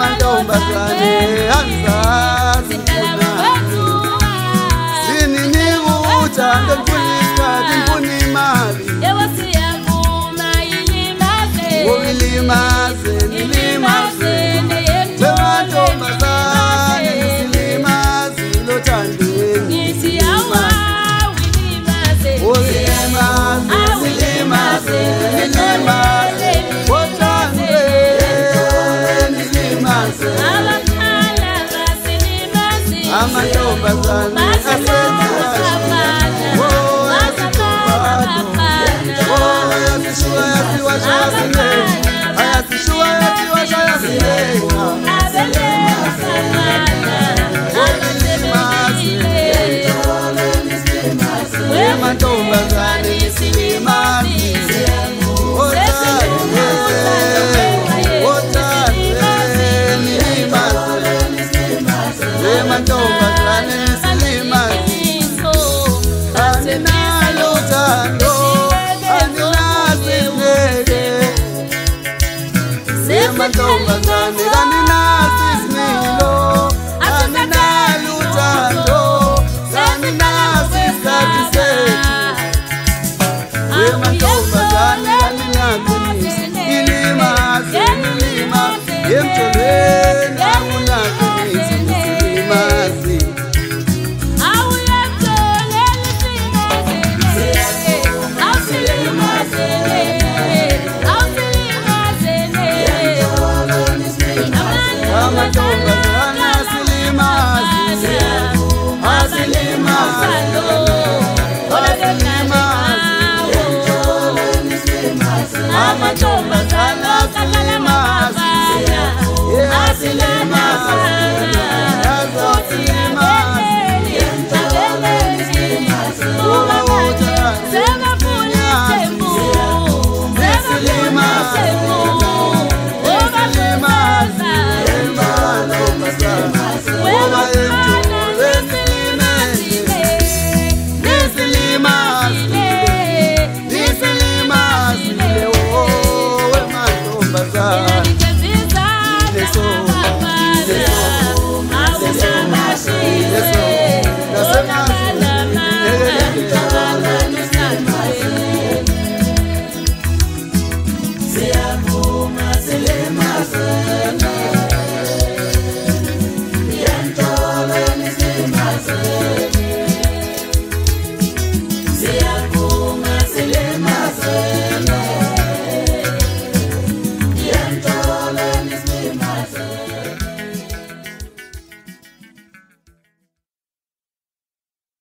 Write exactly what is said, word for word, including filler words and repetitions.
wemantombazane angizazi sinini uthando mfunikati mfuni imali Ilimaze, ilimaze, wemantombazane nisilimaze lothandweni Ilimaze, ilimaze, ilimaze othandweni Ilimaze amantombazane asenziwayo oh asitubado oh ayasishuwa yasiwasha yasinenga ayasishuwa yasiwasha yasinenga wemantombazane nisilimaze othandweni othandweni Ilimaze wemantombazane nisilimaze aninalo uthando aninasineke wemantombazane aninasisimilo aninalo uthando aninasisikhathi sethu wemantombazane aninaqinisa Ilimaze Ilimaze emtholweni akunaqinisa Ilimaze amantombazane asilimaze asilimaze amantombazane asilimaze asilimaze Nisilimaze, oh, wemantombazane